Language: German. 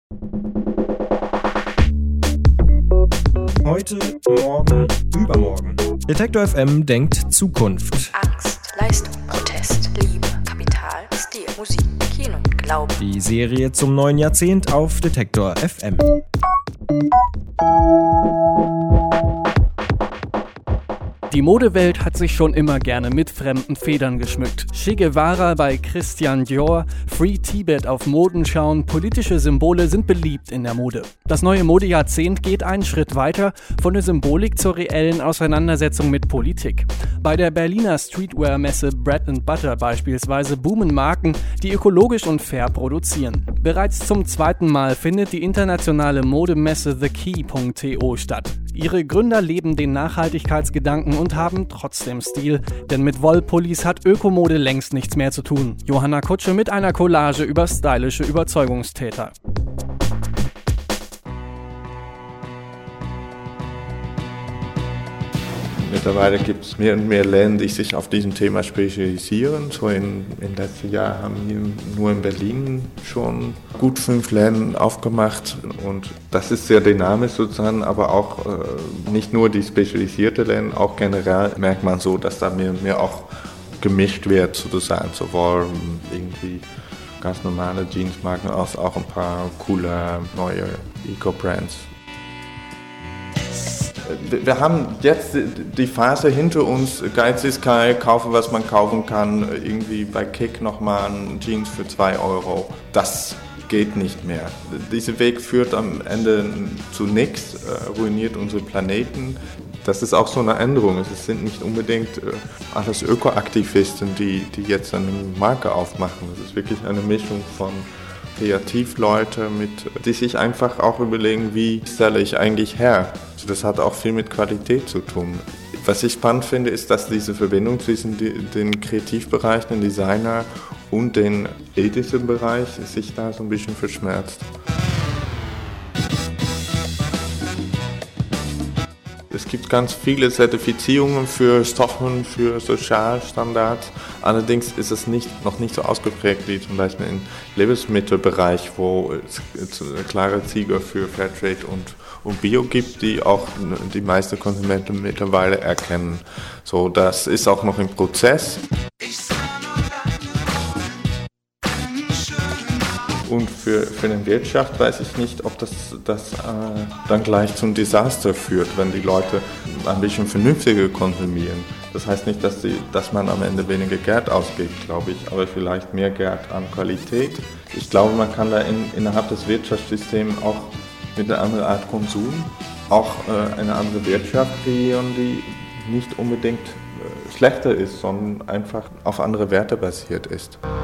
Heute, morgen, übermorgen. Detektor FM denkt Zukunft. Angst, Leistung, Protest, Liebe, Kapital, Stil, Musik, Kino, Glaube. Die Serie zum neuen Jahrzehnt auf Detektor FM. Die Modewelt hat sich schon immer gerne mit fremden Federn geschmückt. Che Guevara bei Christian Dior, Free Tibet auf Modenschauen, politische Symbole sind beliebt in der Mode. Das neue Modejahrzehnt geht einen Schritt weiter, von der Symbolik zur reellen Auseinandersetzung mit Politik. Bei der Berliner Streetwear-Messe Bread & Butter beispielsweise boomen Marken, die ökologisch und fair produzieren. Bereits zum zweiten Mal findet die internationale Modemesse TheKey.to statt. Ihre Gründer leben den Nachhaltigkeitsgedanken und haben trotzdem Stil, denn mit Wollpullis hat Ökomode längst nichts mehr zu tun. Johanna Kutsche mit einer Collage über stylische Überzeugungstäter. Mittlerweile gibt es mehr und mehr Läden, die sich auf diesem Thema spezialisieren. So in letzten Jahren haben hier nur in Berlin schon gut 5 Läden aufgemacht. Und das ist sehr dynamisch sozusagen, aber auch nicht nur die spezialisierten Läden, auch generell merkt man so, dass da mehr und mehr auch gemischt wird sozusagen. Sowohl irgendwie ganz normale Jeansmarken als auch ein paar coole neue Eco-Brands. Wir haben jetzt die Phase hinter uns, Geiz ist geil, kaufen, was man kaufen kann, irgendwie bei Kick nochmal ein Jeans für 2 Euro. Das geht nicht mehr. Dieser Weg führt am Ende zu nichts, ruiniert unseren Planeten. Das ist auch so eine Änderung. Es sind nicht unbedingt alles Ökoaktivisten, die jetzt eine Marke aufmachen. Es ist wirklich eine Mischung von Kreativleute, die sich einfach auch überlegen, wie stelle ich eigentlich her. Also das hat auch viel mit Qualität zu tun. Was ich spannend finde, ist, dass diese Verbindung zwischen den Kreativbereich, den Designer und den ethischen Bereich sich da so ein bisschen verschmerzt. Es gibt ganz viele Zertifizierungen für Stoffen, für Sozialstandards. Allerdings ist es noch nicht so ausgeprägt wie zum Beispiel im Lebensmittelbereich, wo es klare Ziele für Fairtrade und Bio gibt, die auch die meisten Konsumenten mittlerweile erkennen. So, das ist auch noch im Prozess. Und für die Wirtschaft weiß ich nicht, ob das dann gleich zum Desaster führt, wenn die Leute ein bisschen vernünftiger konsumieren. Das heißt nicht, dass man am Ende weniger Geld ausgibt, glaube ich, aber vielleicht mehr Geld an Qualität. Ich glaube, man kann da innerhalb des Wirtschaftssystems auch mit einer anderen Art Konsum auch eine andere Wirtschaft kreieren, die nicht unbedingt schlechter ist, sondern einfach auf andere Werte basiert ist.